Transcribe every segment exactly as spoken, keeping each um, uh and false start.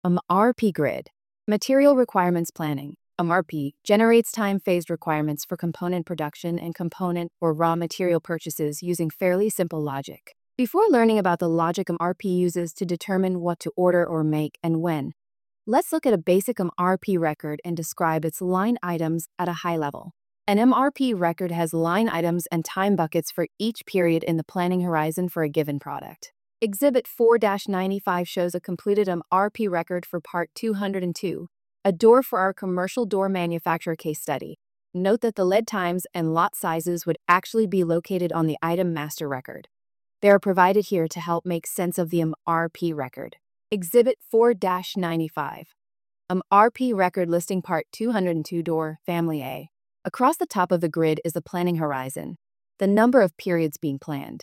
M R P grid. Material requirements planning. M R P generates time-phased requirements for component production and component or raw material purchases using fairly simple logic. Before learning about the logic M R P uses to determine what to order or make and when, let's look at a basic M R P record and describe its line items at a high level. An M R P record has line items and time buckets for each period in the planning horizon for a given product. Exhibit four dash ninety-five shows a completed M R P record for Part two hundred two, a door for our commercial door manufacturer case study. Note that the lead times and lot sizes would actually be located on the item master record. They are provided here to help make sense of the M R P record. Exhibit four dash ninety-five. M R P record listing Part two hundred two door, Family A. Across the top of the grid is the planning horizon, the number of periods being planned.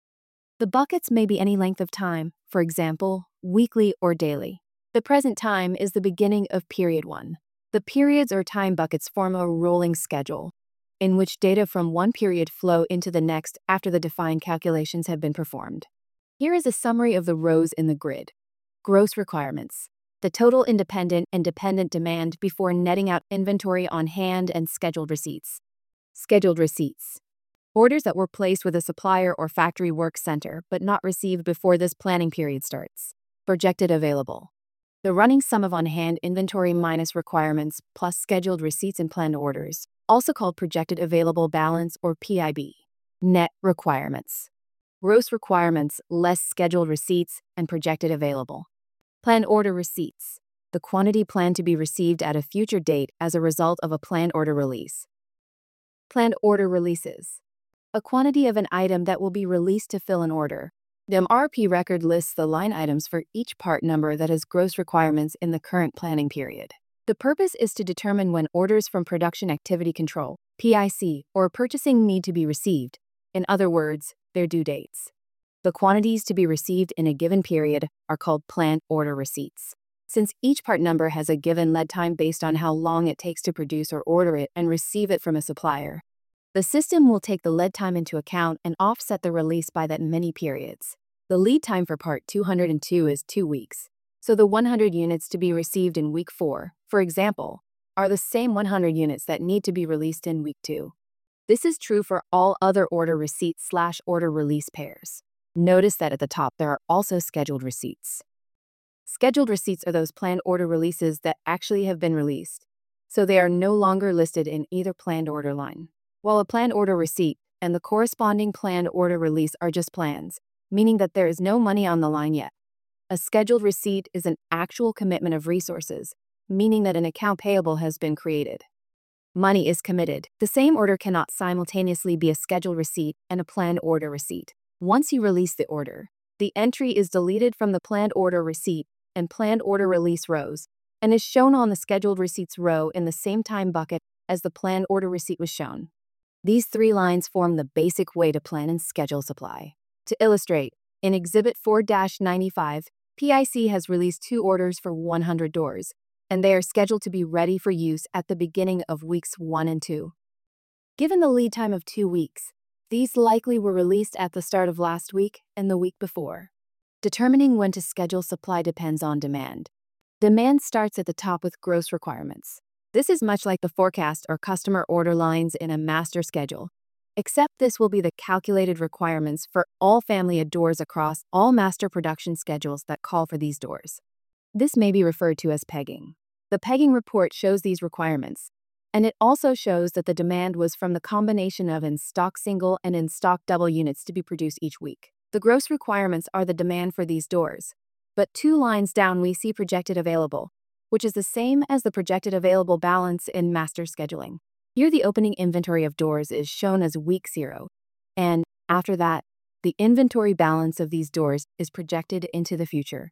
The buckets may be any length of time, for example, weekly or daily. The present time is the beginning of period one. The periods or time buckets form a rolling schedule, in which data from one period flow into the next after the defined calculations have been performed. Here is a summary of the rows in the grid. Gross requirements. The total independent and dependent demand before netting out inventory on hand and scheduled receipts. Scheduled receipts. Orders that were placed with a supplier or factory work center but not received before this planning period starts. Projected available. The running sum of on-hand inventory minus requirements plus scheduled receipts and planned orders, also called projected available balance or P I B. Net requirements. Gross requirements less scheduled receipts and projected available. Planned order receipts. The quantity planned to be received at a future date as a result of a planned order release. Planned order releases. A quantity of an item that will be released to fill an order. The M R P record lists the line items for each part number that has gross requirements in the current planning period. The purpose is to determine when orders from Production Activity Control, P I C, or purchasing need to be received. In other words, their due dates. The quantities to be received in a given period are called planned order receipts. Since each part number has a given lead time based on how long it takes to produce or order it and receive it from a supplier, the system will take the lead time into account and offset the release by that many periods. The lead time for Part two hundred two is two weeks, so the one hundred units to be received in week four, for example, are the same one hundred units that need to be released in week two. This is true for all other order receipt slash order release pairs. Notice that at the top there are also scheduled receipts. Scheduled receipts are those planned order releases that actually have been released, so they are no longer listed in either planned order line. While a planned order receipt and the corresponding planned order release are just plans, meaning that there is no money on the line yet. A scheduled receipt is an actual commitment of resources, meaning that an account payable has been created. Money is committed. The same order cannot simultaneously be a scheduled receipt and a planned order receipt. Once you release the order, the entry is deleted from the planned order receipt and planned order release rows and is shown on the scheduled receipts row in the same time bucket as the planned order receipt was shown. These three lines form the basic way to plan and schedule supply. To illustrate, in Exhibit four dash ninety-five, P I C has released two orders for one hundred doors, and they are scheduled to be ready for use at the beginning of weeks one and two. Given the lead time of two weeks, these likely were released at the start of last week and the week before. Determining when to schedule supply depends on demand. Demand starts at the top with gross requirements. This is much like the forecast or customer order lines in a master schedule, except this will be the calculated requirements for all family of doors across all master production schedules that call for these doors. This may be referred to as pegging. The pegging report shows these requirements, and it also shows that the demand was from the combination of in-stock single and in-stock double units to be produced each week. The gross requirements are the demand for these doors, but two lines down we see projected available, which is the same as the projected available balance in master scheduling. Here the opening inventory of doors is shown as week zero, and after that, the inventory balance of these doors is projected into the future.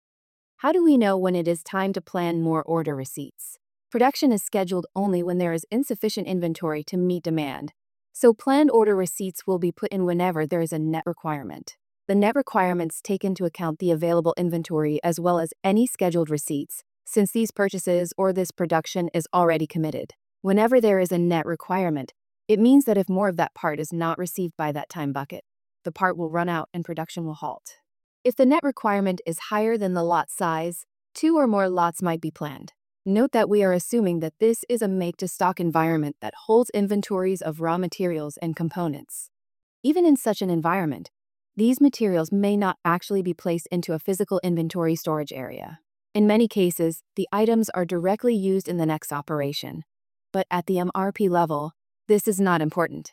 How do we know when it is time to plan more order receipts? Production is scheduled only when there is insufficient inventory to meet demand, so planned order receipts will be put in whenever there is a net requirement. The net requirements take into account the available inventory as well as any scheduled receipts, since these purchases or this production is already committed. Whenever there is a net requirement, it means that if more of that part is not received by that time bucket, the part will run out and production will halt. If the net requirement is higher than the lot size, two or more lots might be planned. Note that we are assuming that this is a make-to-stock environment that holds inventories of raw materials and components. Even in such an environment, these materials may not actually be placed into a physical inventory storage area. In many cases, the items are directly used in the next operation. But at the M R P level, this is not important.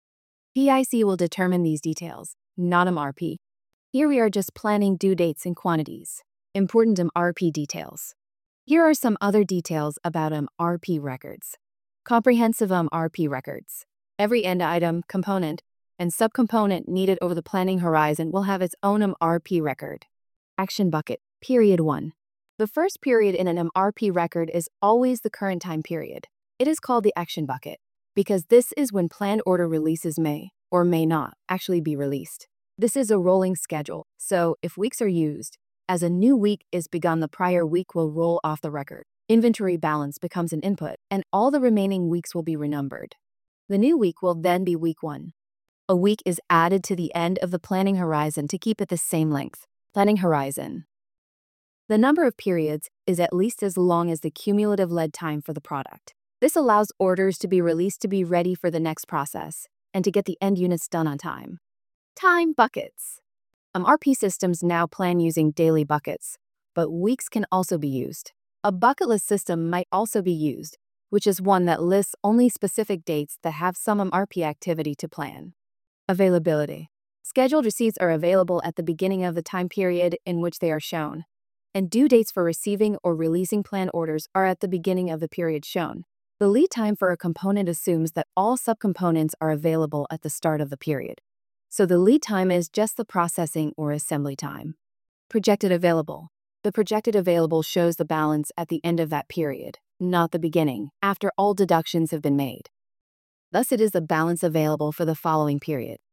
P I C will determine these details, not M R P. Here we are just planning due dates and quantities. Important M R P details. Here are some other details about M R P records. Comprehensive M R P records. Every end item, component, and subcomponent needed over the planning horizon will have its own M R P record. Action bucket, period one. The first period in an M R P record is always the current time period. It is called the action bucket because this is when planned order releases may, or may not, actually be released. This is a rolling schedule, so if weeks are used, as a new week is begun, the prior week will roll off the record. Inventory balance becomes an input, and all the remaining weeks will be renumbered. The new week will then be week one. A week is added to the end of the planning horizon to keep it the same length. Planning horizon. The number of periods is at least as long as the cumulative lead time for the product. This allows orders to be released to be ready for the next process and to get the end units done on time. Time buckets. M R P systems now plan using daily buckets, but weeks can also be used. A bucketless system might also be used, which is one that lists only specific dates that have some M R P activity to plan. Availability. Scheduled receipts are available at the beginning of the time period in which they are shown, and due dates for receiving or releasing planned orders are at the beginning of the period shown. The lead time for a component assumes that all subcomponents are available at the start of the period, so the lead time is just the processing or assembly time. Projected available. The projected available shows the balance at the end of that period, not the beginning, after all deductions have been made. Thus, it is the balance available for the following period.